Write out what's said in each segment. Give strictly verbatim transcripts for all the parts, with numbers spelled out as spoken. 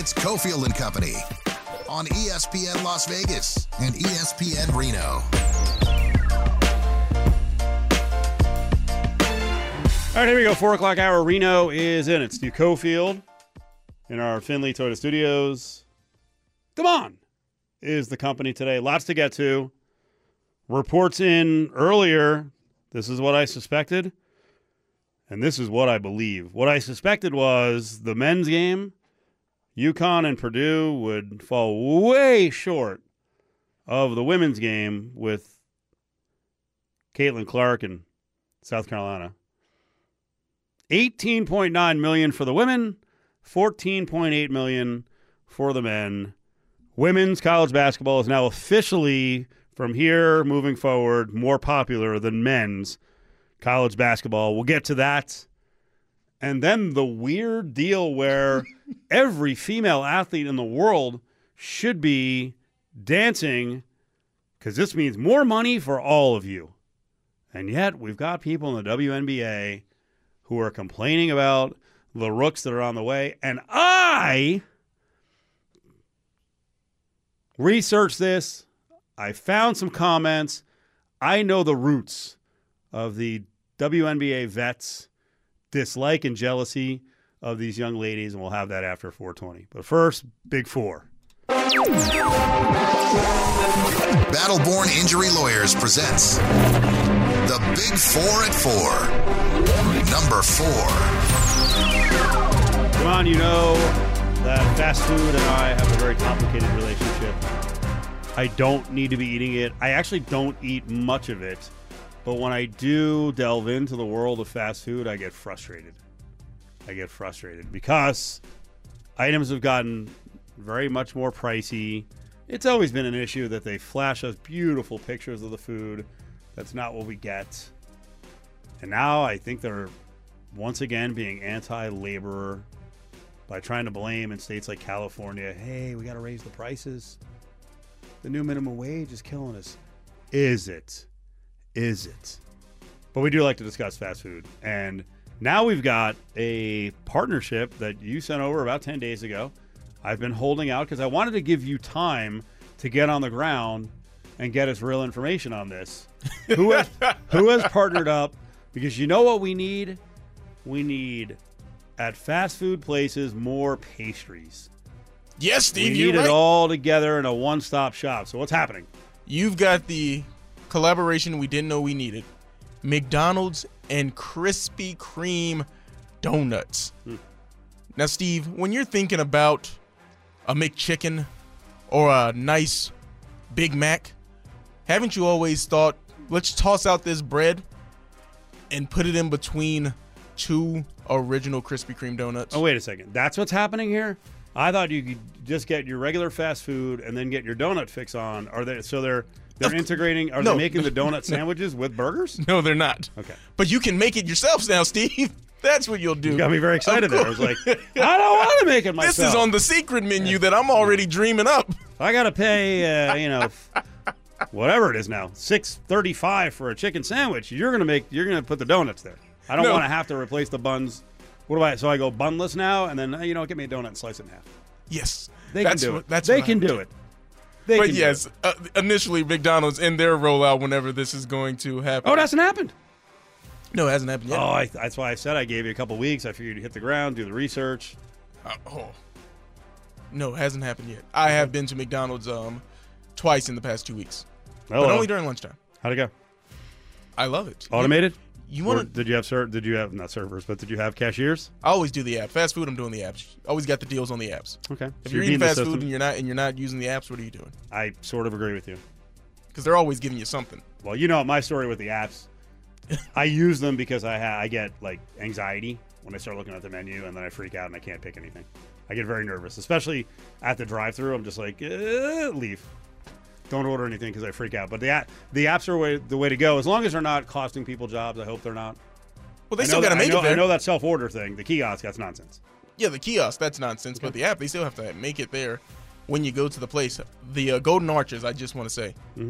It's Cofield and Company on E S P N Las Vegas and E S P N Reno. All right, here we go. Four o'clock hour. Reno is in. It's Steve Cofield in our Findlay Toyota Studios. Come on, is the company today. Lots to get to. Reports in earlier. This is what I suspected, and this is what I believe. What I suspected was the men's game, UConn and Purdue, would fall way short of the women's game with Caitlin Clark and South Carolina. eighteen point nine million dollars for the women, fourteen point eight million dollars for the men. Women's college basketball is now officially, from here moving forward, more popular than men's college basketball. We'll get to that. And then the weird deal where every female athlete in the world should be dancing, because this means more money for all of you. And yet we've got people in the W N B A who are complaining about the rooks that are on the way. And I researched this. I found some comments. I know the roots of the W N B A vets' dislike and jealousy of these young ladies, and we'll have that after four twenty. But first, Big Four. Battleborn Injury Lawyers presents the Big Four at Four. Number four. Come on, you know that fast food and I have a very complicated relationship. I don't need to be eating it. I actually don't eat much of it. But when I do delve into the world of fast food, I get frustrated. I get frustrated because items have gotten very much more pricey. It's always been an issue that they flash us beautiful pictures of the food. That's not what we get. And now I think they're once again being anti-laborer by trying to blame in states like California, hey, we got to raise the prices. The new minimum wage is killing us. Is it? Is it? But we do like to discuss fast food. And now we've got a partnership that you sent over about ten days ago. I've been holding out because I wanted to give you time to get on the ground and get us real information on this. Who has, who has partnered up? Because you know what we need? We need, at fast food places, more pastries. Yes, Steve, we you're need right. it all together in a one-stop shop. So what's happening? You've got the collaboration we didn't know we needed. McDonald's and Krispy Kreme donuts. Hmm. Now, Steve, when you're thinking about a McChicken or a nice Big Mac, haven't you always thought, let's toss out this bread and put it in between two original Krispy Kreme donuts? Oh, wait a second. That's what's happening here? I thought you could just get your regular fast food and then get your donut fix on. Are they so they're they're integrating? Are no. they making the donut sandwiches with burgers? No, they're not. Okay, but you can make it yourself now, Steve. That's what you'll do. You got me very excited there. I was like, I don't want to make it myself. This is on the secret menu that I'm already dreaming up. I got to pay, uh, you know, whatever it is now, six thirty-five for a chicken sandwich. You're gonna make. You're gonna put the donuts there. I don't No. want to have to replace the buns. What do I? So I go bunless now, and then you know, get me a donut and slice it in half. Yes, They that's can do what, it. That's they what can I do would it. They But can yes, do it. uh, initially McDonald's in their rollout whenever this is going to happen. Oh, it hasn't happened. No, it hasn't happened yet. Oh, I, that's why I said I gave you a couple weeks. I figured you'd hit the ground, do the research. Uh, oh. No, it hasn't happened yet. I have been to McDonald's um twice in the past two weeks, Hello. but only during lunchtime. How'd it go? I love it. Automated? You Or want to? did you have ser- Did you have not servers, but did you have cashiers? I always do the app. Fast food, I'm doing the apps. Always got the deals on the apps. Okay. If So you're beating eating the fast system. food and you're not and you're not using the apps, what are you doing? I sort of agree with you. Because they're always giving you something. Well, you know my story with the apps. I use them because I ha- I get like anxiety when I start looking at the menu, and then I freak out and I can't pick anything. I get very nervous, especially at the drive-thru. I'm just like, eh, leave. Don't order anything because I freak out. But the app, the apps are way, the way to go, as long as they're not costing people jobs. I hope they're not. Well, they I still know got to that- make I know, it there. I know that self-order thing, the kiosk, that's nonsense. Yeah, the kiosk, that's nonsense. But the app, they still have to make it there when you go to the place. The uh, Golden Arches, I just want to say, mm-hmm.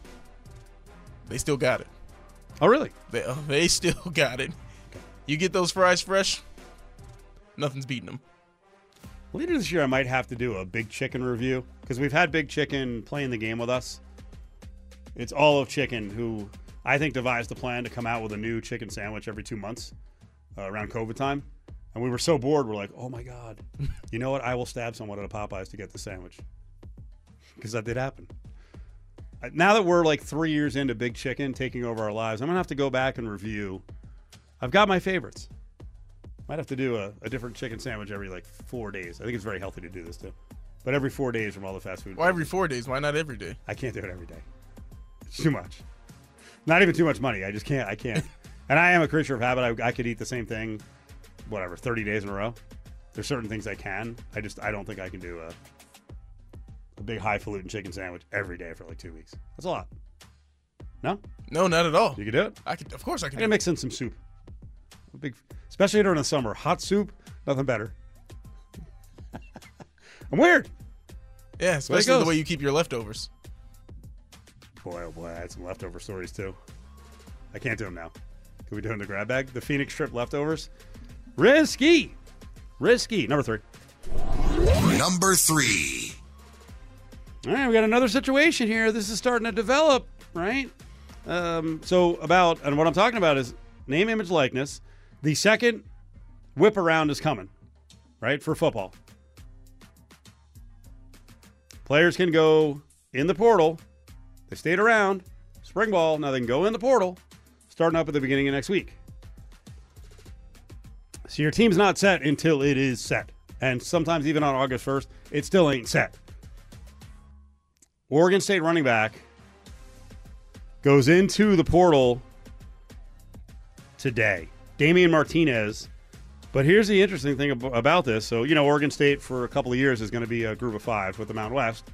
they still got it. Oh, really? They, uh, they still got it. You get those fries fresh, nothing's beating them. Later this year, I might have to do a Big Chicken review because we've had Big Chicken playing the game with us. It's Olive Chicken, who I think devised the plan to come out with a new chicken sandwich every two months uh, around COVID time. And we were so bored, we're like, oh my God, you know what? I will stab someone at a Popeyes to get the sandwich. Because that did happen. Now that we're like three years into Big Chicken taking over our lives, I'm going to have to go back and review. I've got my favorites. Might have to do a, a different chicken sandwich every like four days. I think it's very healthy to do this too. But every four days from all the fast food. Why every four days? Why not every day? I can't do it every day. It's too much. Not even too much money. I just can't. I can't. And I am a creature of habit. I, I could eat the same thing, whatever, thirty days in a row. There's certain things I can. I just, I don't think I can do a, a big highfalutin chicken sandwich every day for like two weeks. That's a lot. No? No, not at all. You can do it? I could, of course I can. I can mix in some soup. A big, especially during the summer. Hot soup, nothing better. I'm weird. Yeah, especially the way you keep your leftovers. Boy, oh boy, I had some leftover stories too. I can't do them now. Can we do them in the grab bag? The Phoenix Strip leftovers? Risky. Risky. Number three. Number three. All right, we got another situation here. This is starting to develop, right? Um, so about, and what I'm talking about is name, image, likeness. The second whip around is coming, right, for football. Players can go in the portal. They stayed around. Spring ball. Now they can go in the portal, starting up at the beginning of next week. So your team's not set until it is set. And sometimes even on August first, it still ain't set. Oregon State running back goes into the portal today. Damian Martinez. But here's the interesting thing ab- about this. So, you know, Oregon State for a couple of years is going to be a group of five with the Mountain West.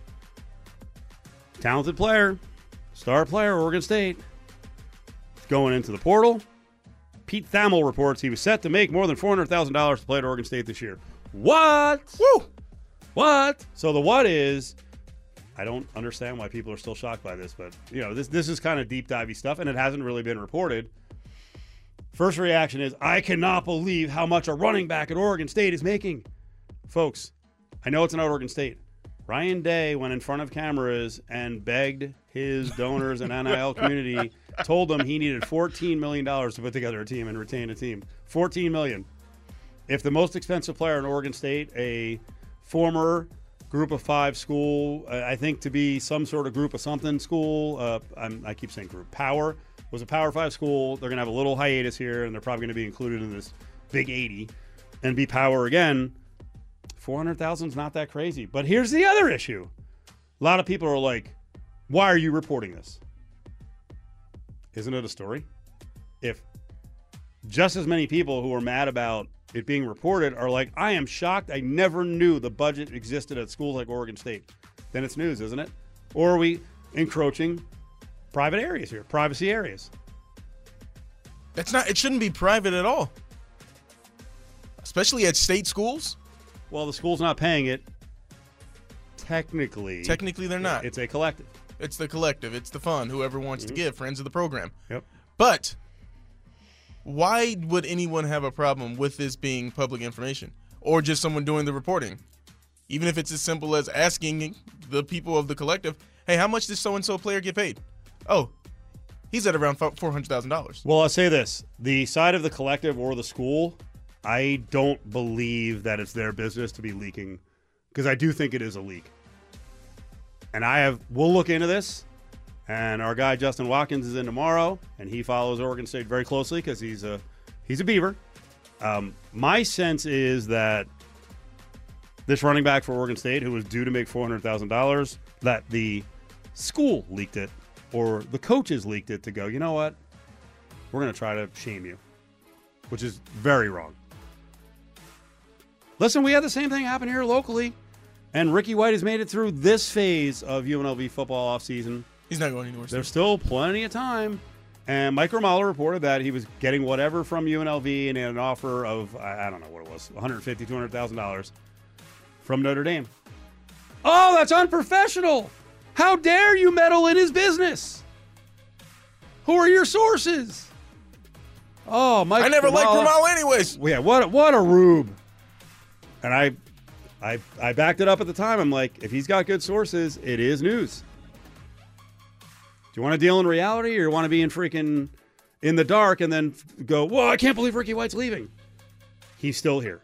Talented player, star player, Oregon State. Going into the portal. Pete Thamel reports he was set to make more than four hundred thousand dollars to play at Oregon State this year. What? Woo! What? So the what is, I don't understand why people are still shocked by this, but, you know, this this is kind of deep divey stuff, and it hasn't really been reported. First reaction is, I cannot believe how much a running back at Oregon State is making. Folks, I know it's not Oregon State. Ryan Day went in front of cameras and begged his donors and N I L community, told them he needed fourteen million dollars to put together a team and retain a team. fourteen million dollars. If the most expensive player in Oregon State, a former group of five school, uh, I think to be some sort of group of something school, uh, I'm, I keep saying group, Power, was a Power five school. They're going to have a little hiatus here, and they're probably going to be included in this big eighty and be Power again. four hundred thousand is not that crazy. But here's the other issue. A lot of people are like, why are you reporting this? Isn't it a story? If just as many people who are mad about it being reported are like, I am shocked. I never knew the budget existed at schools like Oregon State. Then it's news, isn't it? Or are we encroaching private areas here, privacy areas? That's not, it shouldn't be private at all. Especially at state schools. Well, the school's not paying it. Technically. Technically, they're not. It's a collective. It's the collective. It's the fund. Whoever wants Mm-hmm. to give, friends of the program. Yep. But why would anyone have a problem with this being public information or just someone doing the reporting? Even if it's as simple as asking the people of the collective, hey, how much does so-and-so player get paid? Oh, he's at around four hundred thousand dollars. Well, I'll say this. The side of the collective or the school, I don't believe that it's their business to be leaking, because I do think it is a leak. And I have, we'll look into this. And our guy Justin Watkins is in tomorrow, and he follows Oregon State very closely because he's a he's a Beaver. Um, my sense is that this running back for Oregon State, who was due to make four hundred thousand dollars, that the school leaked it, or the coaches leaked it to go, you know what? We're going to try to shame you, which is very wrong. Listen, we had the same thing happen here locally, and Ricky White has made it through this phase of U N L V football offseason. He's not going anywhere. There's still plenty of time. And Mike Romala reported that he was getting whatever from U N L V and an offer of, I don't know what it was, one hundred fifty thousand dollars, two hundred thousand dollars from Notre Dame. Oh, that's unprofessional. How dare you meddle in his business? Who are your sources? Oh, Mike I never Romala. liked Romala anyways. Yeah, what, what a rube. And I I, I backed it up at the time. I'm like, if he's got good sources, it is news. Do you want to deal in reality, or you want to be in freaking in the dark and then go, whoa, I can't believe Ricky White's leaving? He's still here.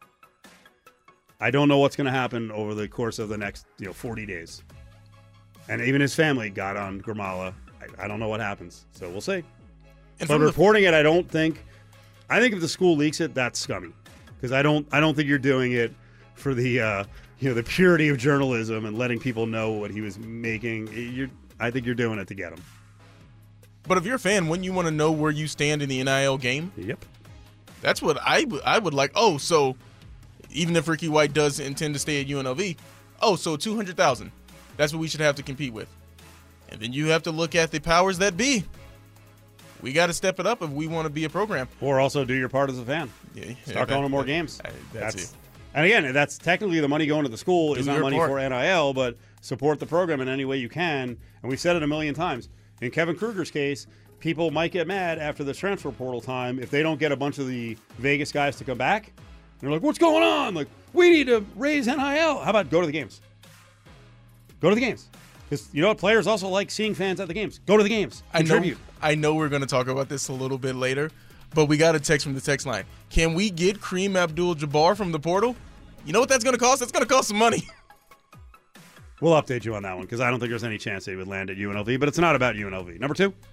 I don't know what's going to happen over the course of the next, you know, forty days. And even his family got on Grimala. I, I don't know what happens, so we'll see. And but reporting it, I don't think. I think if the school leaks it, that's scummy, because I don't. I don't think you're doing it for the, uh, you know, the purity of journalism and letting people know what he was making. You're, I think you're doing it to get him. But if you're a fan, wouldn't you want to know where you stand in the N I L game? Yep. That's what I, I would like. Oh, so even if Ricky White does intend to stay at U N L V, oh, so two hundred thousand. That's what we should have to compete with. And then you have to look at the powers that be. We got to step it up if we want to be a program. Or also do your part as a fan. Yeah, Start yeah, going that, to more that, games. That's, that's it. And again, that's technically the money going to the school. Do is not money part. for N I L, but support the program in any way you can. And we've said it a million times. In Kevin Kruger's case, people might get mad after the transfer portal time if they don't get a bunch of the Vegas guys to come back. And they're like, what's going on? Like, we need to raise N I L. How about go to the games? Go to the games. Because you know what? Players also like seeing fans at the games. Go to the games. Contribute. I know, I know we're going to talk about this a little bit later, but we got a text from the text line. Can we get Kareem Abdul-Jabbar from the portal? You know what that's going to cost? That's going to cost some money. We'll update you on that one, because I don't think there's any chance they would land at U N L V, but it's not about U N L V. Number two.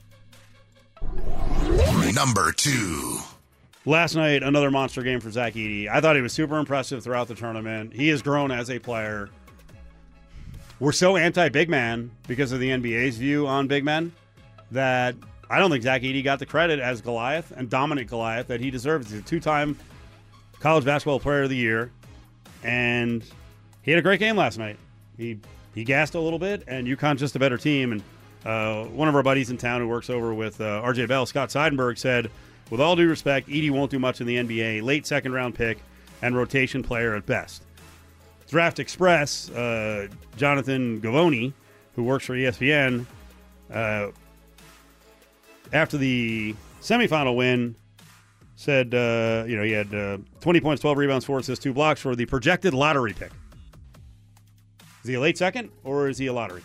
Number two. Last night, another monster game for Zach Edey. I thought he was super impressive throughout the tournament. He has grown as a player. We're so anti-big man because of the N B A's view on big men that I don't think Zach Edey got the credit as Goliath and dominant Goliath that he deserves. He's a two-time college basketball player of the year, and he had a great game last night. He he gassed a little bit, and UConn's just a better team. And uh, one of our buddies in town who works over with uh, R J Bell, Scott Seidenberg, said, with all due respect, Edey won't do much in the N B A, late second-round pick and rotation player at best. Draft Express, uh, Jonathan Gavoni, who works for E S P N, uh, after the semifinal win, said, uh, you know, he had uh, twenty points, twelve rebounds, four assists, two blocks for the projected lottery pick. Is he a late second or is he a lottery?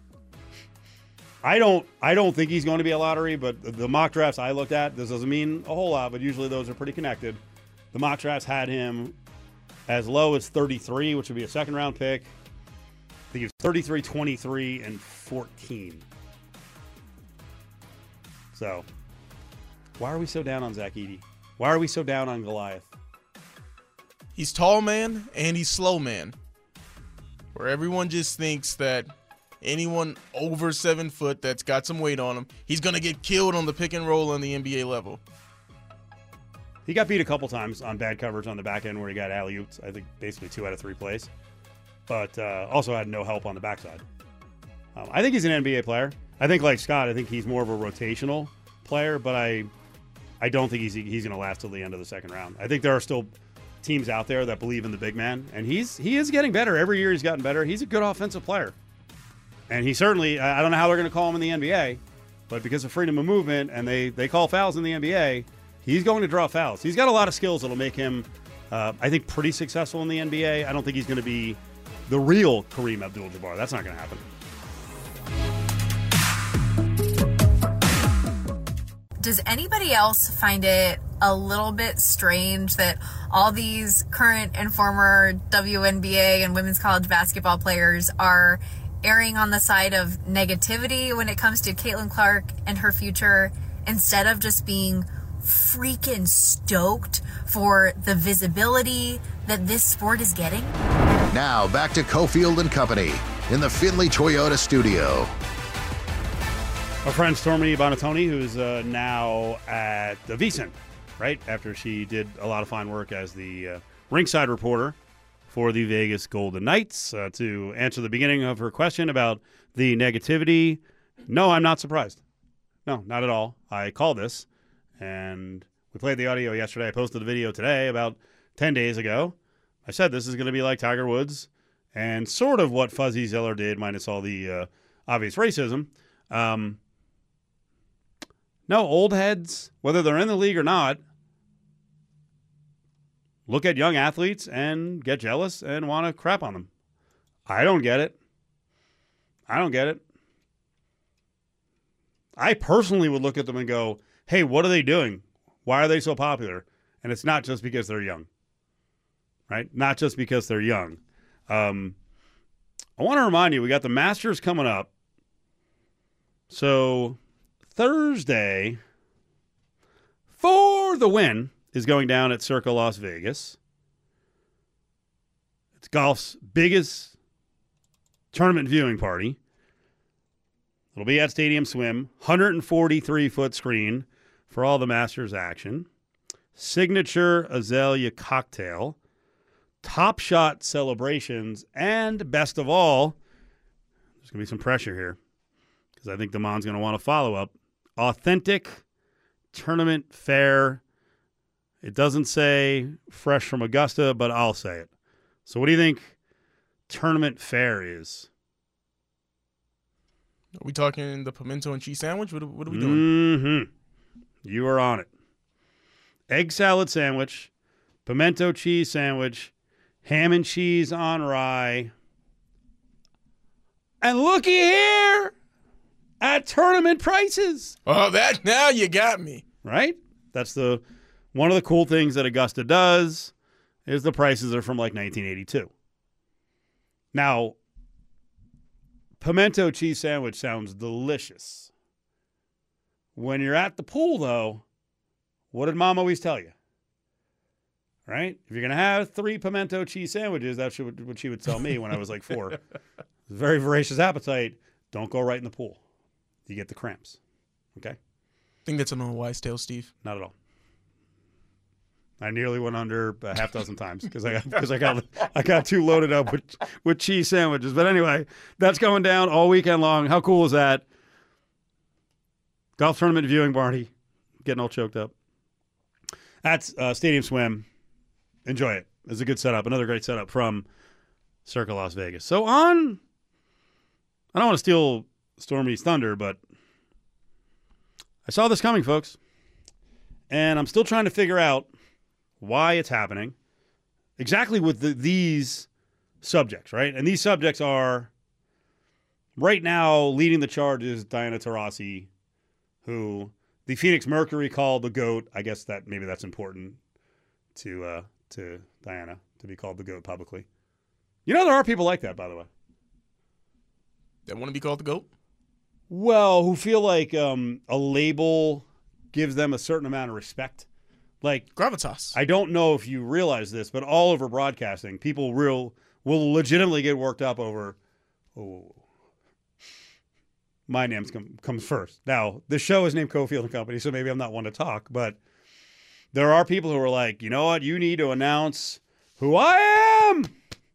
I don't, I don't think he's going to be a lottery, but the mock drafts I looked at, this doesn't mean a whole lot, but usually those are pretty connected. The mock drafts had him as low as thirty-three, which would be a second-round pick. I think he was thirty-three, twenty-three, and fourteen. So, why are we so down on Zach Edey? Why are we so down on Goliath? He's tall man and he's slow man. Where everyone just thinks that anyone over seven foot that's got some weight on him, he's going to get killed on the pick and roll on the N B A level. He got beat a couple times on bad coverage on the back end where he got alley-oops, I think basically two out of three plays. But uh, also had no help on the backside. Um, I think he's an N B A player. I think, like Scott, I think he's more of a rotational player, but I I don't think he's he's going to last till the end of the second round. I think there are still teams out there that believe in the big man, and he's he is getting better. Every year he's gotten better. He's a good offensive player. And he certainly, I don't know how they're going to call him in the N B A, but because of freedom of movement and they, they call fouls in the N B A, he's going to draw fouls. He's got a lot of skills that'll make him, uh, I think, pretty successful in the N B A. I don't think he's going to be the real Kareem Abdul-Jabbar. That's not going to happen. Does anybody else find it a little bit strange that all these current and former W N B A and women's college basketball players are erring on the side of negativity when it comes to Caitlin Clark and her future, instead of just being freaking stoked for the visibility that this sport is getting? Now back to Cofield and Company in the Findlay Toyota studio. Our friend Stormy Bonatoni, who's uh, now at the VSiN, right? After she did a lot of fine work as the uh, ringside reporter for the Vegas Golden Knights. Uh, to answer the beginning of her question about the negativity, no, I'm not surprised. No, not at all. I called this, and we played the audio yesterday. I posted the video today about ten days ago. I said this is going to be like Tiger Woods and sort of what Fuzzy Zeller did, minus all the uh, obvious racism. Um, no, old heads, whether they're in the league or not, look at young athletes and get jealous and want to crap on them. I don't get it. I don't get it. I personally would look at them and go, hey, what are they doing? Why are they so popular? And it's not just because they're young, right? Not just because they're young. Um, I want to remind you, we got the Masters coming up. So Thursday, For the Win is going down at Circa Las Vegas. It's golf's biggest tournament viewing party. It'll be at Stadium Swim, one hundred forty-three foot screen for all the Masters action. Signature Azalea cocktail, Top Shot celebrations, and best of all, there's going to be some pressure here because I think Damon's going to want to follow up. Authentic tournament fare. It doesn't say fresh from Augusta, but I'll say it. So what do you think tournament fare is? Are we talking the pimento and cheese sandwich? What, what are we doing? Mm-hmm. You are on it. Egg salad sandwich, pimento cheese sandwich, ham and cheese on rye. And looky here at tournament prices. Oh, that now you got me. Right? That's the one of the cool things that Augusta does is the prices are from like nineteen eighty-two. Now, pimento cheese sandwich sounds delicious. When you're at the pool, though, what did Mom always tell you? Right? If you're going to have three pimento cheese sandwiches, that's what she would tell me when I was like four. Very voracious appetite. Don't go right in the pool. You get the cramps. Okay? I think that's an old wise tale, Steve. Not at all. I nearly went under a half dozen times because I got because I got I got too loaded up with with cheese sandwiches. But anyway, that's going down all weekend long. How cool is that? Golf tournament viewing party. Getting all choked up. That's uh, Stadium Swim. Enjoy it. It's a good setup. Another great setup from Circa Las Vegas. So on, I don't want to steal Stormy's thunder, but I saw this coming, folks. And I'm still trying to figure out why it's happening. Exactly with the, these subjects, right? And these subjects are, right now, leading the charge is Diana Taurasi, who the Phoenix Mercury called the GOAT. I guess that maybe that's important to uh, to Diana to be called the GOAT publicly. You know, there are people like that, by the way. That want to be called the GOAT? Well, who feel like um, a label gives them a certain amount of respect. Like gravitas. I don't know if you realize this, but all over broadcasting, people real will legitimately get worked up over, oh, my name com- comes first. Now, the show is named Cofield and Company, so maybe I'm not one to talk, but there are people who are like, you know what, you need to announce who I am.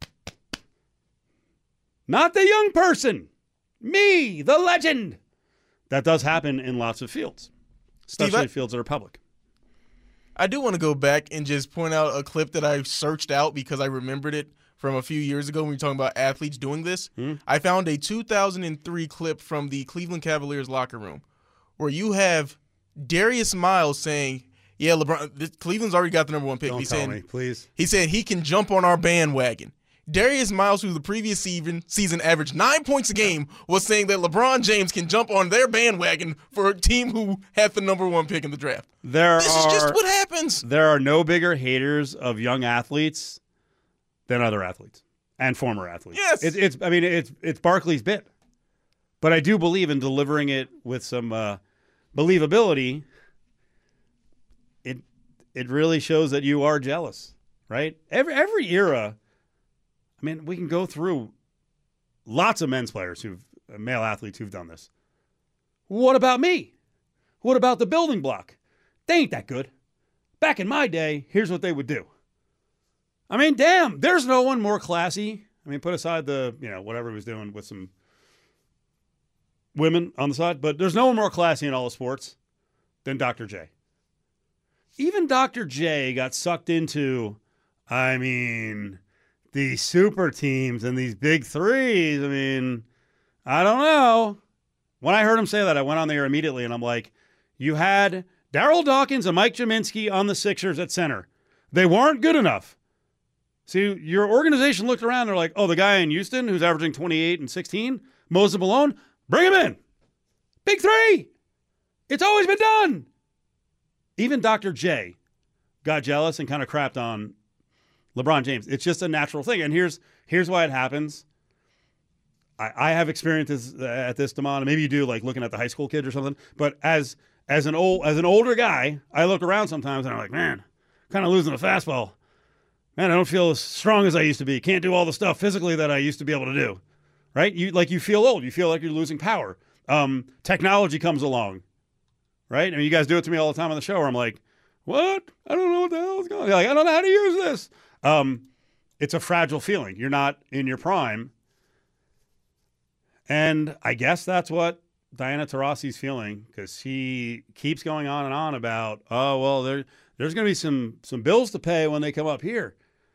Not the young person. Me, the legend. That does happen in lots of fields, especially Steve, I, fields that are public. I do want to go back and just point out a clip that I searched out because I remembered it from a few years ago when we were talking about athletes doing this. Hmm. I found a two thousand three clip from the Cleveland Cavaliers locker room where you have Darius Miles saying, yeah, LeBron, this, Cleveland's already got the number one pick. Don't He's tell saying, me, please. He said he can jump on our bandwagon. Darius Miles, who the previous season, season averaged nine points a game, was saying that LeBron James can jump on their bandwagon for a team who had the number one pick in the draft. There this are, is just what happens. There are no bigger haters of young athletes than other athletes and former athletes. Yes. It, it's, I mean, it's it's Barkley's bit. But I do believe in delivering it with some uh, believability. It it really shows that you are jealous, right? Every every era. I mean, we can go through lots of men's players who've male athletes who've done this. What about me? What about the building block? They ain't that good. Back in my day, here's what they would do. I mean, damn, there's no one more classy. I mean, put aside the, you know, whatever he was doing with some women on the side, but there's no one more classy in all of sports than Doctor J. Even Doctor J got sucked into, I mean, these super teams and these big threes. I mean, I don't know. When I heard him say that, I went on there immediately, and I'm like, you had Darryl Dawkins and Mike Jaminski on the Sixers at center. They weren't good enough. See, your organization looked around, they're like, oh, the guy in Houston who's averaging twenty-eight and sixteen, Moses Malone, bring him in. Big three. It's always been done. Even Doctor J got jealous and kind of crapped on LeBron James. It's just a natural thing. And here's here's why it happens. I, I have experiences at this, Damon. Maybe you do, like looking at the high school kids or something. But as as an old as an older guy, I look around sometimes and I'm like, man, kind of losing a fastball. Man, I don't feel as strong as I used to be. Can't do all the stuff physically that I used to be able to do. Right? You like you feel old. You feel like you're losing power. Um, technology comes along. Right? I mean, you guys do it to me all the time on the show where I'm like, what? I don't know what the hell is going on. Like, I don't know how to use this. Um, it's a fragile feeling. You're not in your prime. And I guess that's what Diana Taurasi's feeling, because she keeps going on and on about, oh, well, there, there's going to be some some bills to pay when they come up here.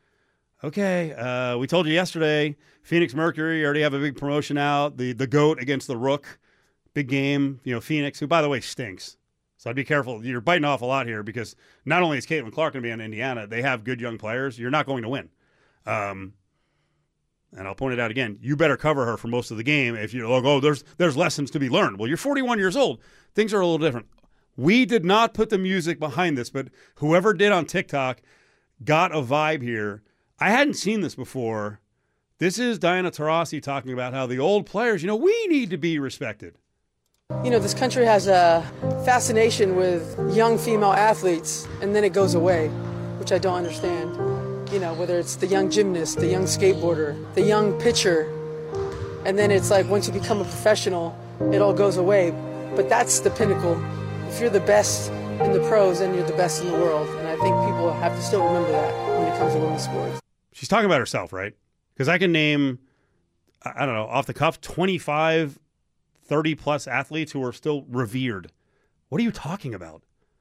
Okay, uh, we told you yesterday, Phoenix Mercury already have a big promotion out, the the GOAT against the Rook, big game. You know, Phoenix, who, by the way, stinks. So I'd be careful. You're biting off a lot here because not only is Caitlin Clark going to be on Indiana, they have good young players. You're not going to win. Um, and I'll point it out again. You better cover her for most of the game if you're like, oh, there's, there's lessons to be learned. Well, you're forty-one years old. Things are a little different. We did not put the music behind this, but whoever did on TikTok got a vibe here. I hadn't seen this before. This is Diana Taurasi talking about how the old players, you know, we need to be respected. You know, this country has a fascination with young female athletes, and then it goes away, which I don't understand. You know, whether it's the young gymnast, the young skateboarder, the young pitcher, and then it's like once you become a professional, it all goes away. But that's the pinnacle. If you're the best in the pros, then you're the best in the world. And I think people have to still remember that when it comes to women's sports. She's talking about herself, right? Because I can name, I don't know, off the cuff, twenty-five thirty-plus athletes who are still revered. What are you talking about?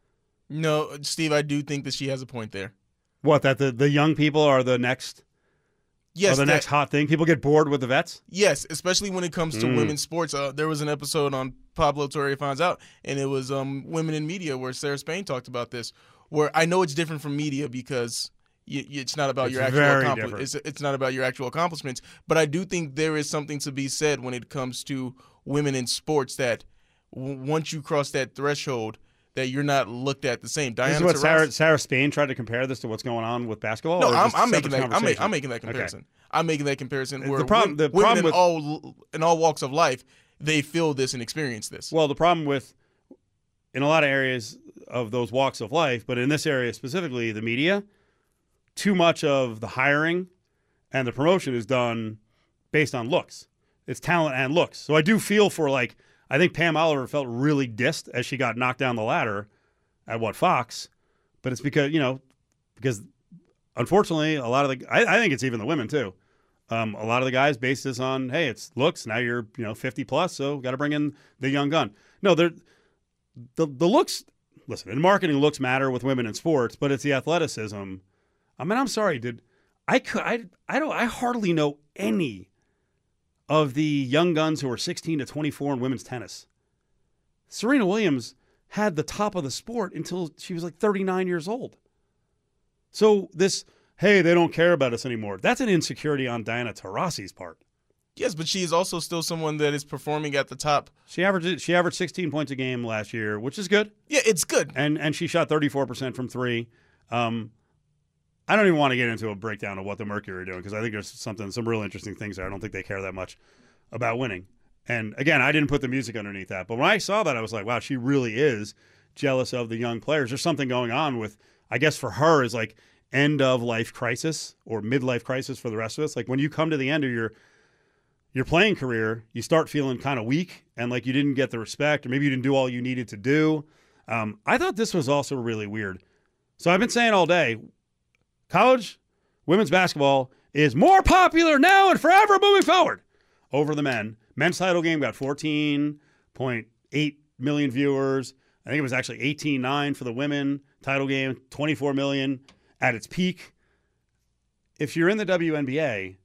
No, Steve, I do think that she has a point there. What, that the, the young people are the next yes, are the that, next hot thing? People get bored with the vets? Yes, especially when it comes to mm. women's sports. Uh, there was an episode on Pablo Torre Finds Out, and it was um, Women in Media where Sarah Spain talked about this, where I know it's different from media because you, it's not about it's your actual very accompli- it's, it's not about your actual accomplishments, but I do think there is something to be said when it comes to women in sports that w- once you cross that threshold, that you're not looked at the same. Diana this is what Taurasi, Sarah, Sarah Spain tried to compare this to what's going on with basketball? No, or I'm, just I'm making separate that. I'm, make, conversation? I'm making that comparison. Okay. I'm making that comparison. Where The problem- women, the problem women with- in all in all walks of life, they feel this and experience this. Well, the problem with, in a lot of areas of those walks of life, but in this area specifically, the media, too much of the hiring and the promotion is done based on looks. It's talent and looks. So I do feel for, like, I think Pam Oliver felt really dissed as she got knocked down the ladder at what, Fox, but it's because, you know, because unfortunately a lot of the, I, I think it's even the women too. Um, a lot of the guys base this on, hey, it's looks. Now you're, you know, fifty plus, so got to bring in the young gun. No, they're, the the looks. Listen, in marketing, looks matter with women in sports, but it's the athleticism. I mean, I'm sorry, dude. I could, I, I don't, I hardly know any of the young guns who are sixteen to twenty-four in women's tennis. Serena Williams had the top of the sport until she was like thirty-nine years old. So this, hey, they don't care about us anymore. That's an insecurity on Diana Taurasi's part. Yes, but she is also still someone that is performing at the top. She averaged she averaged sixteen points a game last year, which is good. Yeah, it's good. And and she shot thirty-four percent from three. Um, I don't even want to get into a breakdown of what the Mercury are doing because I think there's something, some real interesting things there. I don't think they care that much about winning. And again, I didn't put the music underneath that. But when I saw that, I was like, wow, she really is jealous of the young players. There's something going on with, I guess for her, is like end of life crisis or midlife crisis for the rest of us. Like when you come to the end of your your playing career, you start feeling kind of weak and like you didn't get the respect or maybe you didn't do all you needed to do. Um, I thought this was also really weird. So I've been saying all day, college women's basketball is more popular now and forever moving forward over the men. Men's title game got fourteen point eight million viewers. I think it was actually eighteen point nine for the women title game, twenty-four million at its peak. If you're in the W N B A,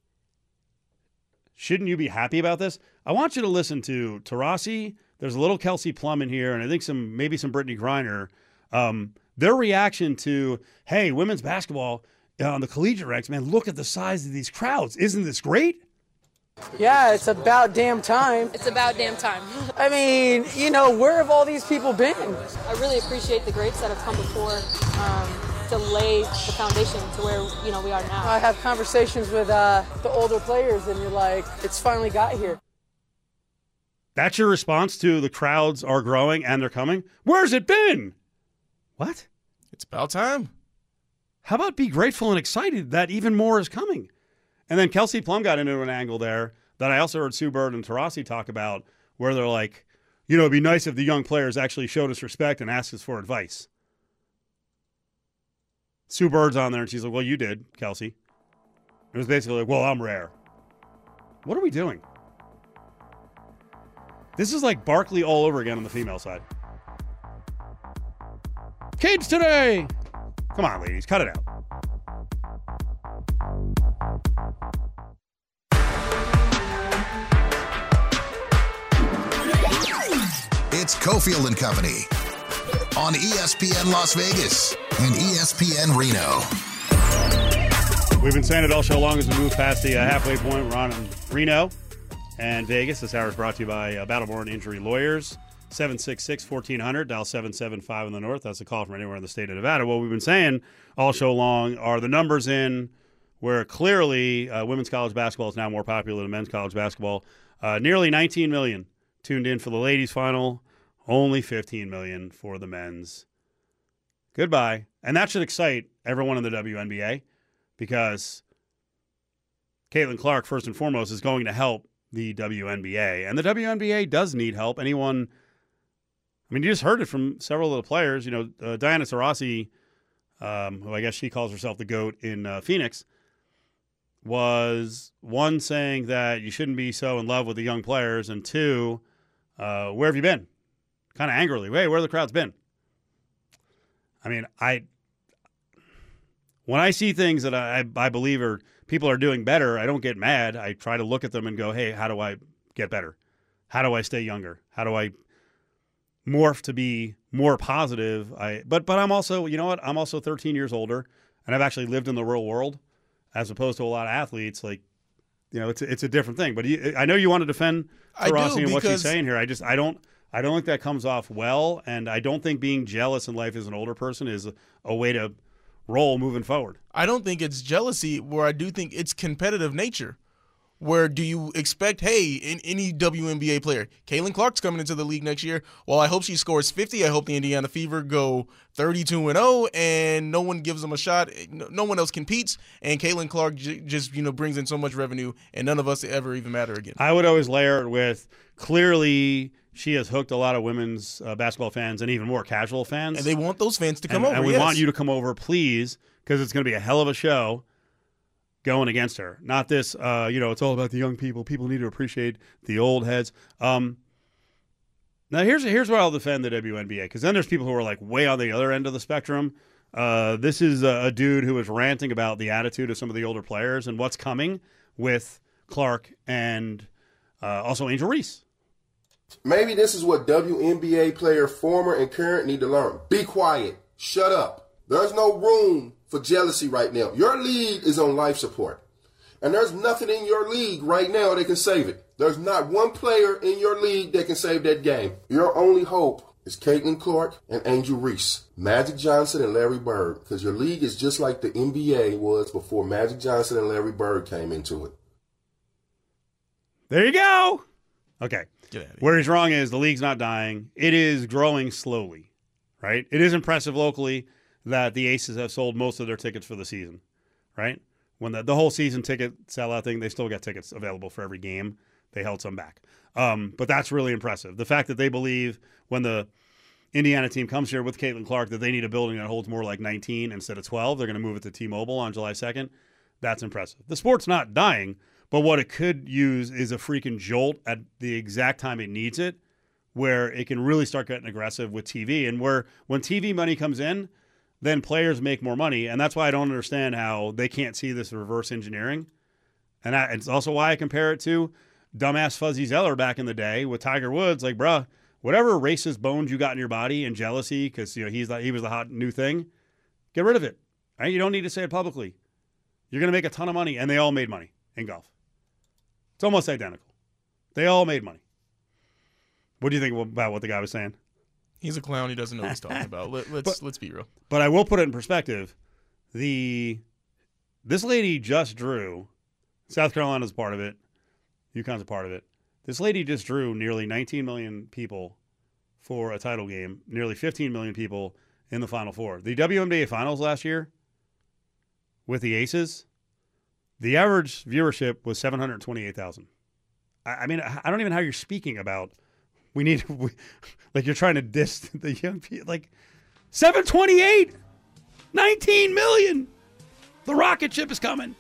shouldn't you be happy about this? I want you to listen to Taurasi. There's a little Kelsey Plum in here, and I think some maybe some Brittany Griner. Um, Their reaction to, hey, women's basketball on the collegiate ranks, man, look at the size of these crowds. Isn't this great? Yeah, it's about damn time. It's about damn time. I mean, you know, where have all these people been? I really appreciate the greats that have come before um, to lay the foundation to where, you know, we are now. I have conversations with uh, the older players, and you're like, it's finally got here. That's your response to the crowds are growing and they're coming? Where's it been? What? It's about time. How about be grateful and excited that even more is coming? And then Kelsey Plum got into an angle there that I also heard Sue Bird and Taurasi talk about, where they're like, you know, it'd be nice if the young players actually showed us respect and asked us for advice. Sue Bird's on there, and she's like, well, you did, Kelsey. It was basically like, well, I'm rare. What are we doing? This is like Barkley all over again on the female side. Kids today! Come on, ladies, cut it out. It's Cofield and Company on E S P N Las Vegas and E S P N Reno. We've been saying it all show long as we move past the uh, halfway point. We're on in Reno and Vegas. This hour is brought to you by uh, Battleborn Injury Lawyers. seven six six, fourteen hundred, dial seven seven five in the north. That's a call from anywhere in the state of Nevada. What we've been saying all show long are the numbers in where clearly uh, women's college basketball is now more popular than men's college basketball. Uh, nearly nineteen million tuned in for the ladies' final. Only fifteen million for the men's. Goodbye. And that should excite everyone in the W N B A because Caitlin Clark, first and foremost, is going to help the W N B A. And the W N B A does need help. Anyone, I mean, you just heard it from several of the players. You know, uh, Diana Taurasi, um, who I guess she calls herself the GOAT in uh, Phoenix, was one saying that you shouldn't be so in love with the young players, and two, uh, where have you been? Kind of angrily, hey, where have the crowds been? I mean, I when I see things that I, I believe are people are doing better, I don't get mad. I try to look at them and go, hey, how do I get better? How do I stay younger? How do I morph to be more positive? I but but I'm also, you know what? I'm also thirteen years older, and I've actually lived in the real world, as opposed to a lot of athletes. Like, you know, it's a, it's a different thing. But you, I know you want to defend Taurasi and what she's saying here. I just I don't. I don't think that comes off well, and I don't think being jealous in life as an older person is a, a way to roll moving forward. I don't think it's jealousy, where I do think it's competitive nature. Where do you expect, hey, in any W N B A player, Caitlin Clark's coming into the league next year. Well, I hope she scores fifty. I hope the Indiana Fever go thirty-two and oh, and no one gives them a shot. No one else competes, and Caitlin Clark j- just you know brings in so much revenue, and none of us ever even matter again. I would always layer it with clearly she has hooked a lot of women's uh, basketball fans and even more casual fans. And they want those fans to come and, over, And we yes. want you to come over, please, because it's going to be a hell of a show going against her. Not this, uh, you know, it's all about the young people. People need to appreciate the old heads. Um, now, here's here's where I'll defend the W N B A, because then there's people who are like way on the other end of the spectrum. Uh, this is a, a dude who is ranting about the attitude of some of the older players and what's coming with Clark and uh, also Angel Reese. Maybe this is what W N B A player, former and current, need to learn. Be quiet. Shut up. There's no room for jealousy right now. Your league is on life support. And there's nothing in your league right now that can save it. There's not one player in your league that can save that game. Your only hope is Caitlin Clark and Angel Reese, Magic Johnson and Larry Bird, because your league is just like the N B A was before Magic Johnson and Larry Bird came into it. There you go. Okay. Get out of here. Where he's wrong is the league's not dying. It is growing slowly, right? It is impressive locally that the Aces have sold most of their tickets for the season, right? When the, the whole season ticket sellout thing, they still get tickets available for every game. They held some back. Um, but that's really impressive. The fact that they believe when the Indiana team comes here with Caitlin Clark that they need a building that holds more like nineteen instead of twelve. They're going to move it to T-Mobile on July second. That's impressive. The sport's not dying, but what it could use is a freaking jolt at the exact time it needs it, where it can really start getting aggressive with T V. And where when T V money comes in, then players make more money. And that's why I don't understand how they can't see this reverse engineering. And I, it's also why I compare it to dumbass Fuzzy Zeller back in the day with Tiger Woods. Like, bruh, whatever racist bones you got in your body and jealousy because you know he's like he was the hot new thing, get rid of it. Right? You don't need to say it publicly. You're going to make a ton of money, and they all made money in golf. It's almost identical. They all made money. What do you think about what the guy was saying? He's a clown. He doesn't know what he's talking about. Let, let's but, let's be real. But I will put it in perspective. The this lady just drew. South Carolina's a part of it. UConn's a part of it. This lady just drew nearly nineteen million people for a title game. Nearly fifteen million people in the Final Four. The W N B A Finals last year with the Aces, the average viewership was seven hundred twenty-eight thousand. I, I mean, I don't even know how you're speaking about. We need, we, like you're trying to diss the young people. Like seven twenty-eight, nineteen million. The rocket ship is coming.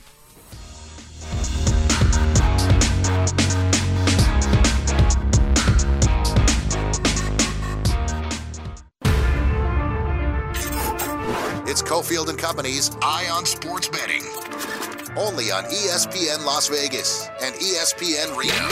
It's Cofield and Company's Eye on Sports Betting. Only on E S P N Las Vegas and E S P N Reno.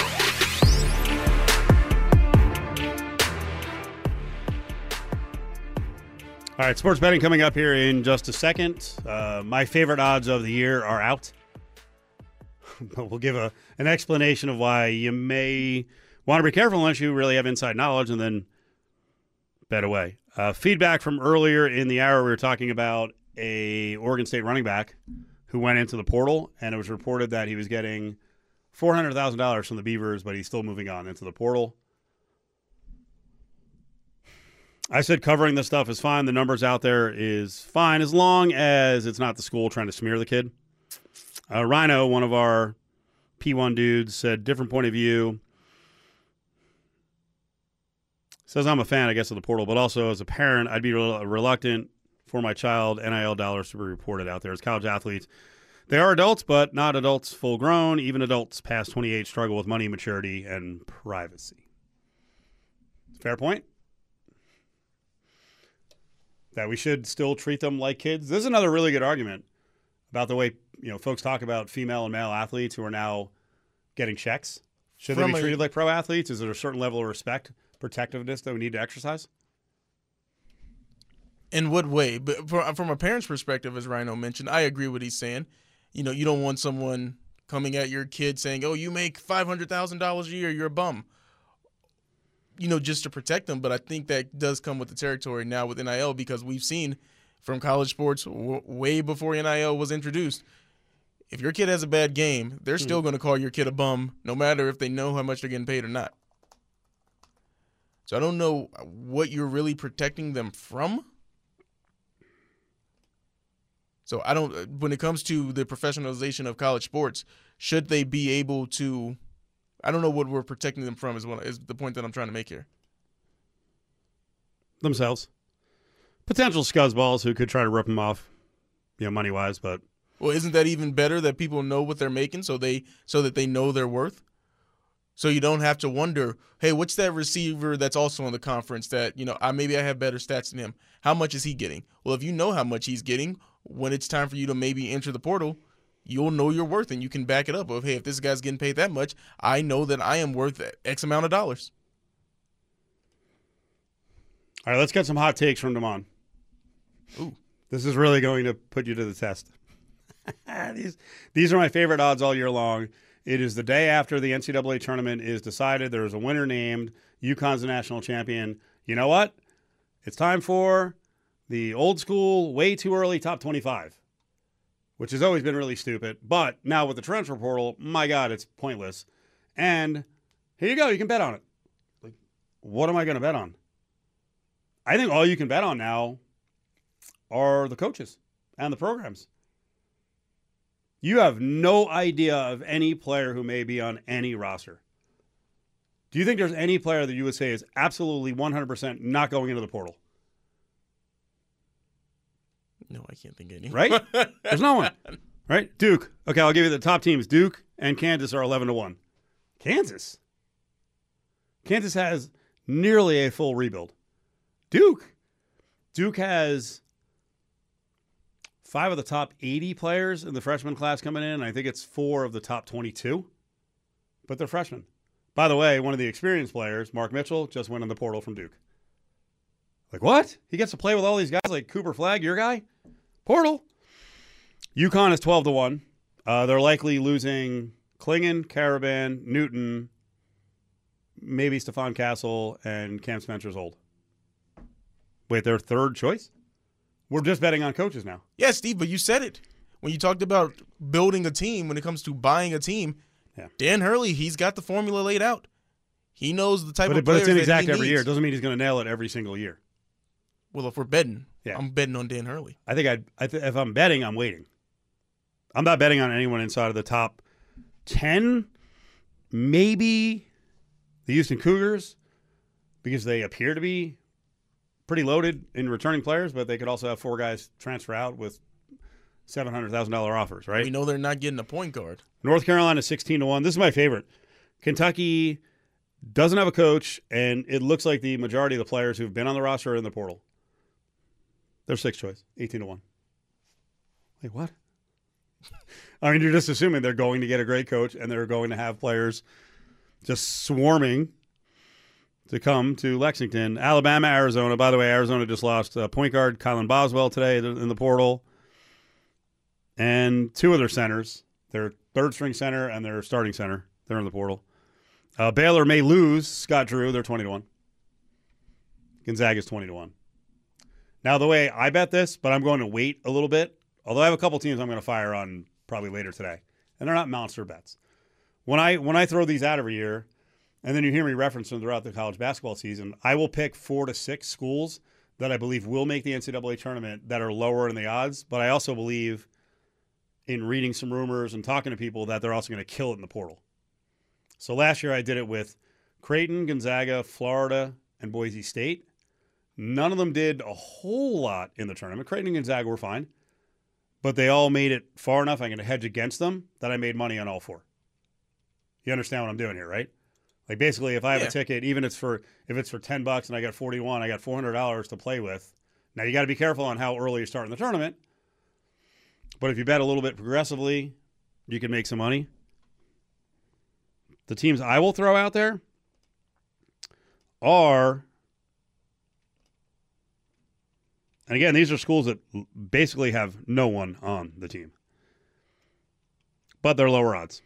All right, sports betting coming up here in just a second. Uh, my favorite odds of the year are out. But we'll give a an explanation of why you may want to be careful unless you really have inside knowledge and then bet away. Uh, feedback from earlier in the hour, we were talking about a Oregon State running back who went into the portal, and it was reported that he was getting four hundred thousand dollars from the Beavers, but he's still moving on into the portal. I said covering this stuff is fine. The numbers out there is fine as long as it's not the school trying to smear the kid. Uh, Rhino, one of our P one dudes, said different point of view. Says I'm a fan, I guess, of the portal, but also as a parent, I'd be rel- reluctant for my child N I L dollars to be reported out there as college athletes. They are adults, but not adults full grown. Even adults past twenty-eight struggle with money, maturity, and privacy. Fair point. That we should still treat them like kids. This is another really good argument about the way you know folks talk about female and male athletes who are now getting checks. Should From they be treated a, like pro athletes? Is there a certain level of respect, protectiveness that we need to exercise? In what way? But from a parent's perspective, as Rhino mentioned, I agree with what he's saying. You know, you don't want someone coming at your kid saying, "Oh, you make five hundred thousand dollars a year, you're a bum." You know, just to protect them. But I think that does come with the territory now with N I L because we've seen from college sports w- way before N I L was introduced. If your kid has a bad game, they're mm-hmm. still going to call your kid a bum, no matter if they know how much they're getting paid or not. So I don't know what you're really protecting them from. So I don't, when it comes to the professionalization of college sports, should they be able to, I don't know what we're protecting them from is what is the point that I'm trying to make here. Themselves. Potential scuzzballs who could try to rip them off, you know, money-wise, but. Well, isn't that even better that people know what they're making so they so that they know their worth? So you don't have to wonder, hey, what's that receiver that's also in the conference that, you know, I maybe I have better stats than him. How much is he getting? Well, if you know how much he's getting, when it's time for you to maybe enter the portal, you'll know your worth and you can back it up of, hey, if this guy's getting paid that much, I know that I am worth X amount of dollars. All right, let's get some hot takes from Damon. Ooh. This is really going to put you to the test. these, these are my favorite odds all year long. It is the day after the N C double A tournament is decided. There is a winner named. UConn's the national champion. You know what? It's time for the old school, way too early top twenty-five, which has always been really stupid. But now with the transfer portal, my God, it's pointless. And here you go. You can bet on it. Like, what am I going to bet on? I think all you can bet on now are the coaches and the programs. You have no idea of any player who may be on any roster. Do you think there's any player that you would say is absolutely one hundred percent not going into the portal? No, I can't think of any. Right? There's no one. Right? Duke. Okay, I'll give you the top teams. Duke and Kansas are eleven to one. Kansas? Kansas has nearly a full rebuild. Duke. Duke has five of the top eighty players in the freshman class coming in. I think it's four of the top twenty-two. But they're freshmen. By the way, one of the experienced players, Mark Mitchell, just went in the portal from Duke. Like, what? He gets to play with all these guys like Cooper Flagg, your guy? Portal. UConn is twelve to one. Uh, they're likely losing Klingon, Caravan, Newton, maybe Stephon Castle, and Cam Spencer's old. Wait, their third choice? We're just betting on coaches now. Yeah, Steve, but you said it. When you talked about building a team, when it comes to buying a team, yeah. Dan Hurley, he's got the formula laid out. He knows the type but, of but players it's that inexact he every needs. year. It doesn't mean he's going to nail it every single year. Well, if we're betting, yeah. I'm betting on Dan Hurley. I think I'd, I th- if I'm betting, I'm waiting. I'm not betting on anyone inside of the top ten, maybe the Houston Cougars, because they appear to be pretty loaded in returning players, but they could also have four guys transfer out with seven hundred thousand dollars offers, right? We know they're not getting a point guard. North Carolina sixteen to one. This is my favorite. Kentucky doesn't have a coach, and it looks like the majority of the players who've been on the roster are in the portal. They're sixth choice, eighteen to one. Wait, what? I mean, you're just assuming they're going to get a great coach and they're going to have players just swarming to come to Lexington. Alabama, Arizona. By the way, Arizona just lost uh, point guard Kylan Boswell today in the portal. And two of their centers, their third-string center and their starting center, they're in the portal. Uh, Baylor may lose Scott Drew. They're twenty to one. Gonzaga's twenty to one. Now, the way I bet this, but I'm going to wait a little bit, although I have a couple teams I'm going to fire on probably later today, and they're not monster bets. When I when I throw these out every year, and then you hear me reference them throughout the college basketball season, I will pick four to six schools that I believe will make the N C double A tournament that are lower in the odds, but I also believe in reading some rumors and talking to people that they're also going to kill it in the portal. So last year I did it with Creighton, Gonzaga, Florida, and Boise State. None of them did a whole lot in the tournament. Creighton and Gonzaga were fine, but they all made it far enough. I'm going to hedge against them that I made money on all four. You understand what I'm doing here, right? Like basically, if I have yeah. a ticket, even if it's for if it's for ten bucks and I got forty-one, I got four hundred dollars to play with. Now you got to be careful on how early you start in the tournament. But if you bet a little bit progressively, you can make some money. The teams I will throw out there are, and again, these are schools that basically have no one on the team, but they're lower odds.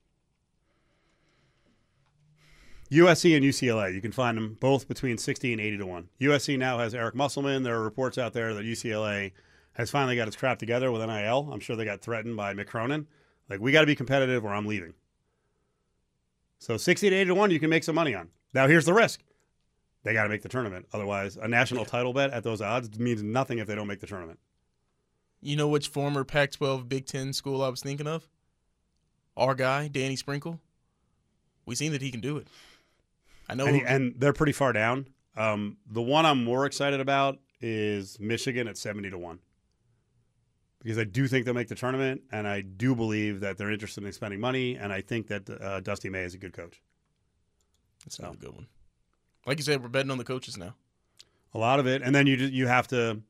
U S C and U C L A, you can find them both between sixty and eighty to one. U S C now has Eric Musselman. There are reports out there that U C L A has finally got its crap together with N I L. I'm sure they got threatened by Mick Cronin. Like, we got to be competitive or I'm leaving. So sixty to eighty to one, you can make some money on. Now, here's the risk. They got to make the tournament. Otherwise, a national title bet at those odds means nothing if they don't make the tournament. You know which former Pac twelve Big Ten school I was thinking of? Our guy, Danny Sprinkle. We've seen that he can do it. I know, and, he, and they're pretty far down. Um, the one I'm more excited about is Michigan at seventy to one. Because I do think they'll make the tournament, and I do believe that they're interested in spending money, and I think that uh, Dusty May is a good coach. That's so. Not a good one. Like you said, we're betting on the coaches now. A lot of it. And then you you have to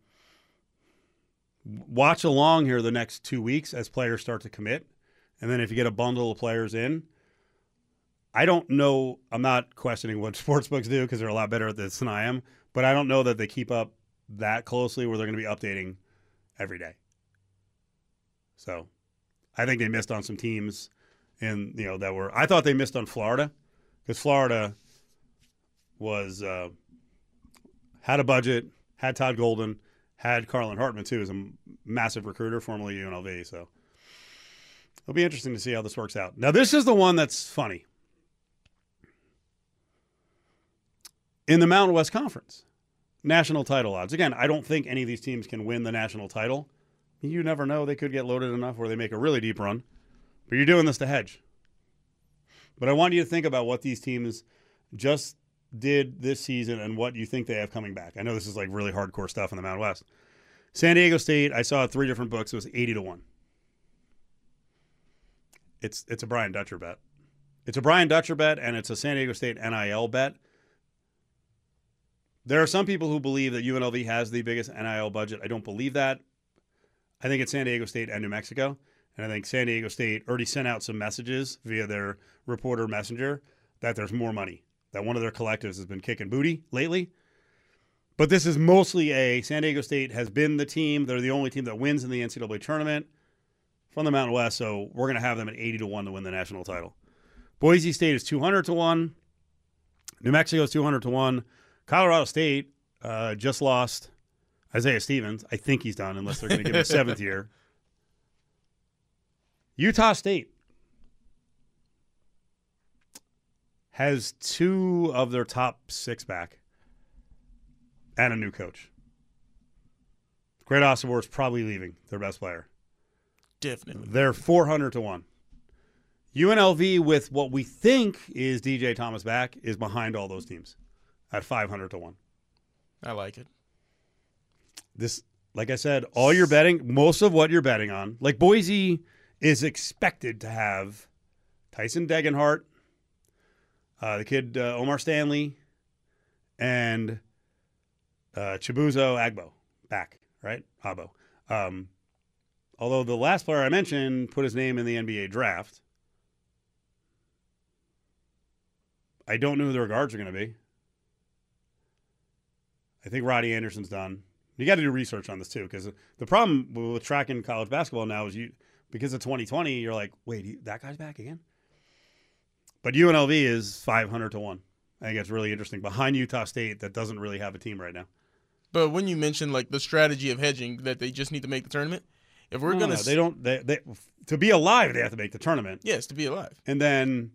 watch along here the next two weeks as players start to commit. And then if you get a bundle of players in, I don't know. I'm not questioning what sportsbooks do because they're a lot better at this than I am, but I don't know that they keep up that closely where they're going to be updating every day. So I think they missed on some teams in, you know, that were, I thought they missed on Florida because Florida was, uh, had a budget, had Todd Golden, had Carlin Hartman too, as a massive recruiter, formerly U N L V. So it'll be interesting to see how this works out. Now, this is the one that's funny. In the Mountain West Conference, national title odds. Again, I don't think any of these teams can win the national title. You never know. They could get loaded enough where they make a really deep run. But you're doing this to hedge. But I want you to think about what these teams just did this season and what you think they have coming back. I know this is like really hardcore stuff in the Mountain West. San Diego State, I saw three different books. It was eighty to one. It's it's a Brian Dutcher bet. It's a Brian Dutcher bet, and it's a San Diego State N I L bet. There are some people who believe that U N L V has the biggest N I L budget. I don't believe that. I think it's San Diego State and New Mexico. And I think San Diego State already sent out some messages via their reporter messenger that there's more money, that one of their collectives has been kicking booty lately. But this is mostly a San Diego State has been the team. They're the only team that wins in the N C double A tournament from the Mountain West, so we're going to have them at eighty to one to win the national title. Boise State is two hundred to one. New Mexico is two hundred to one. Colorado State uh, just lost Isaiah Stevens. I think he's done unless they're going to give him a seventh year. Utah State has two of their top six back and a new coach. Greg Osterborg is probably leaving, their best player. Definitely. They're four hundred to one. U N L V, with what we think is D J Thomas back, is behind all those teams at five hundred to one. I like it. This, like I said, all you're betting, most of what you're betting on, like Boise is expected to have Tyson Degenhart, uh, the kid uh, Omar Stanley, and uh, Chibuzo Agbo back, right? Abo. Um, although the last player I mentioned put his name in the N B A draft. I don't know who their guards are going to be. I think Roddy Anderson's done. You got to do research on this too, because the problem with tracking college basketball now is you, because of twenty twenty, you're like, wait, he, that guy's back again? But U N L V is five hundred to one. I think it's really interesting. Behind Utah State, that doesn't really have a team right now. But when you mentioned like the strategy of hedging, that they just need to make the tournament, if we're no, going to... No, they don't, they, they, to be alive, they have to make the tournament. Yes, to be alive. And then...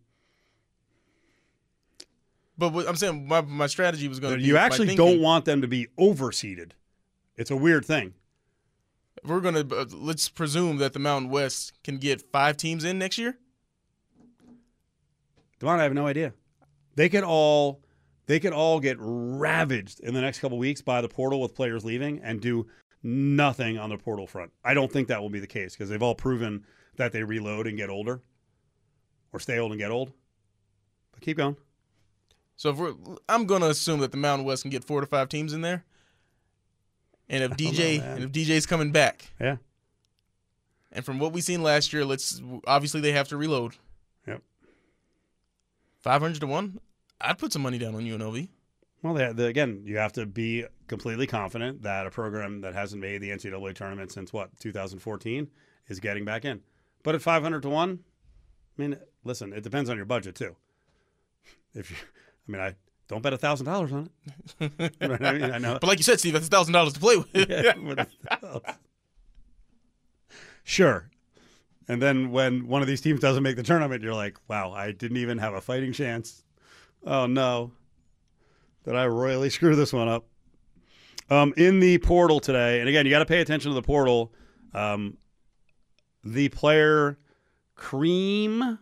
But what I'm saying, my, my strategy was going to be... You actually don't want them to be overseeded. It's a weird thing. If we're going to... Uh, let's presume that the Mountain West can get five teams in next year? Devon, I have no idea. They could all... They could all get ravaged in the next couple weeks by the portal with players leaving and do nothing on the portal front. I don't think that will be the case because they've all proven that they reload and get older or stay old and get old. But keep going. So if we're, I'm going to assume that the Mountain West can get four to five teams in there. And if D J know, and if D J's coming back. Yeah. And from what we seen last year, let's obviously they have to reload. Yep. five hundred to one? I'd put some money down on U N L V. Well, they, they, again, you have to be completely confident that a program that hasn't made the N C double A tournament since, what, two thousand fourteen is getting back in. But at five hundred to one, I mean, listen, it depends on your budget, too. If you, I mean, I don't bet one thousand dollars on it. Right? I mean, I know. But like you said, Steve, that's one thousand dollars to play with. Yeah, sure. And then when one of these teams doesn't make the tournament, you're like, wow, I didn't even have a fighting chance. Oh, no. Did I royally screw this one up? Um, in the portal today, and again, you got to pay attention to the portal. Um, the player Cream,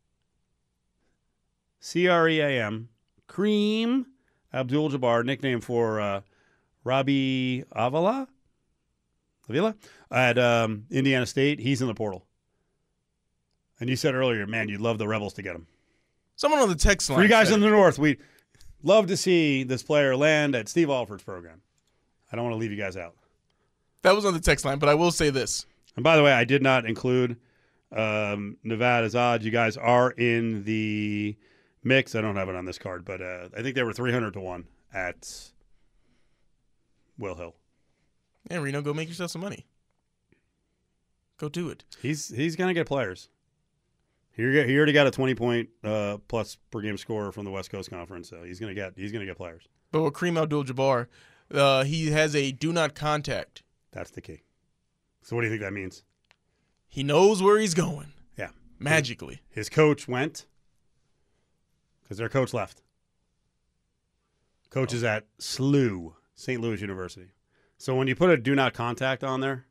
C R E A M, Cream Abdul-Jabbar, nickname for uh, Robbie Avila, Avila at um, Indiana State. He's in the portal. And you said earlier, man, you'd love the Rebels to get him. Someone on the text line. For you guys said in the North, we'd love to see this player land at Steve Alford's program. I don't want to leave you guys out. That was on the text line, but I will say this. And by the way, I did not include um, Nevada's odds. You guys are in the mix. I don't have it on this card, but uh, I think they were three hundred to one at Will Hill. Yeah, Reno, go make yourself some money. Go do it. He's he's going to get players. He he already got a twenty point uh, plus per game score from the West Coast Conference, so he's gonna get he's gonna get players. But with Kareem Abdul-Jabbar, uh, he has a do not contact. That's the key. So what do you think that means? He knows where he's going. Yeah, magically. His coach went because their coach left. Coach oh. is at S L U, Saint Louis University. So when you put a do not contact on there,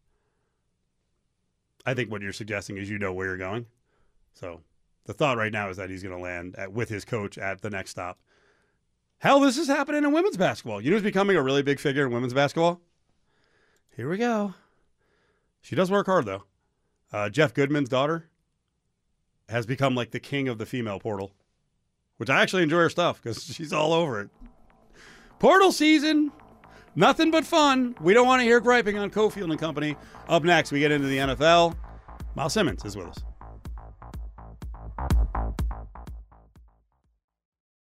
I think what you're suggesting is you know where you're going. So the thought right now is that he's going to land at, with his coach at the next stop. Hell, this is happening in women's basketball. You know who's becoming a really big figure in women's basketball? Here we go. She does work hard, though. Uh, Jeff Goodman's daughter has become like the king of the female portal, which I actually enjoy her stuff because she's all over it. Portal season. Nothing but fun. We don't want to hear griping on Cofield and company. Up next, we get into the N F L. Miles Simmons is with us.